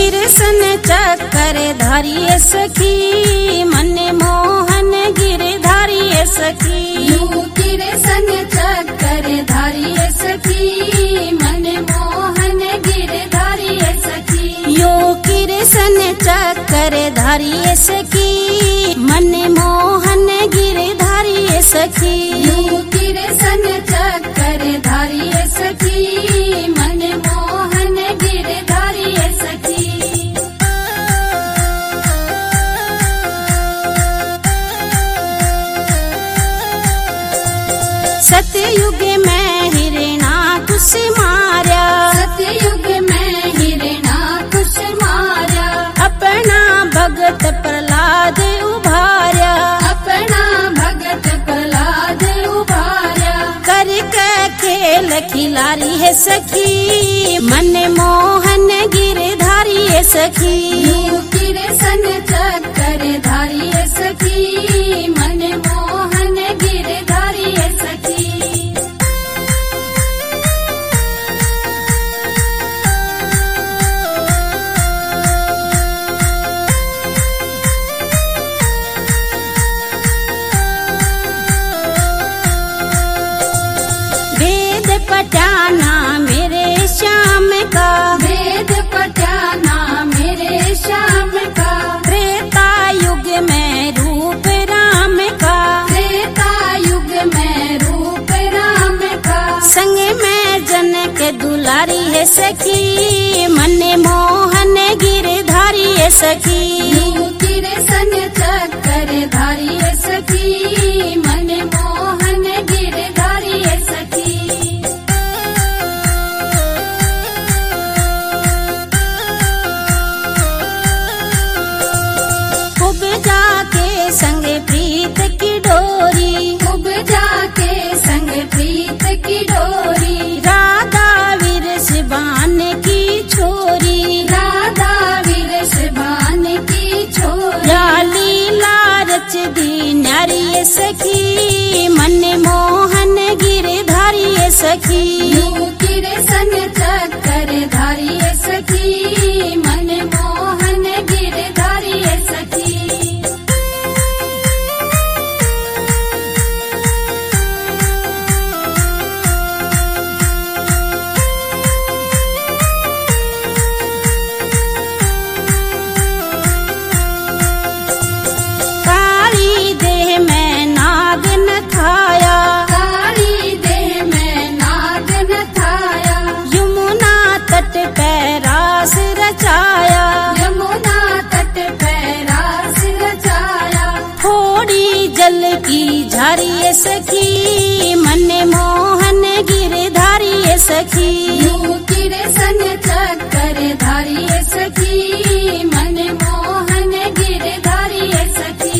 कृष्ण चक्कर धारिये सखी मन मोहन गिरधारिये सखी। कृष्ण चक्कर धारिये सखी मन मोहन गिरधारिये सखी। यो कृष्ण चक्कर धारिये सखी मन मोहन गिरधारिये सखी। कृष्ण चक्कर धारिये सखी मन मोहन गिरधारिये सखी। सतयुग में हिरणाकुश मार्या, सतयुग में हिरणाकुश मार्या। अपना भगत प्रहलाद उभार्या, अपना भगत प्रहलाद उभार्या। करके खेल खिलारी है सखी मन मोहन गिरधारी है सखी। कृष्ण चक्कर धारिये सखी मन मोहन गिरधारी है सखी। वेद पटाना मेरे श्याम का, वेद पटाना मेरे श्याम का। त्रेता युग में रूप राम का, त्रेता युग में रूप राम का। संग में जनक दुलारी है सखी मन मोहन गिरधारी है सखी। कृष्ण चक्कर धारिये सखी मन मोहन गिरधारिये सखी। खूब जाके संग प्रीत की डोरी, खूब जाके संग प्रीत की डोरी। राधा वीर सिबान की छोरी, राधा वीर सिबान की छोरी। लीला रच दी नारी है सखी मन मोहन गिरधारी है सखी। कृष्ण चक्कर धारिये सखी मन मोहन गिरधारिये सखी। काली देह में नाग न थाया, काली देह में नाग न थाया। यमुना तट पे रास रचाया, यमुना तट पे रास रचाया। थोड़ी जल की झारी है सखी मन मोहन गिरधारी है सखी। कृष्ण चक्कर धारिये सखी मन मोहन गिरधारिये सखी।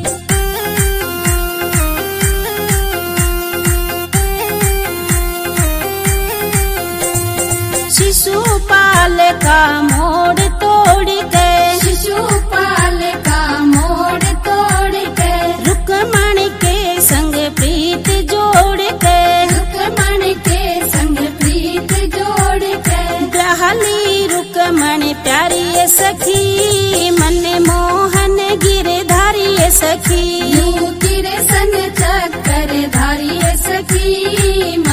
शिशुपाल का मोड़ तोड़ के, शिशुपाल का मोड़ तोड़ के। रुक्मणी के संग प्रीत जोड़ के, रुक्मणी के संग प्रीत जोड़ के। ग्रहली रुक्मणी प्यारी है सखी मन मोहन गिरधारी है सखी। कृष्ण चक्कर धारिये सखी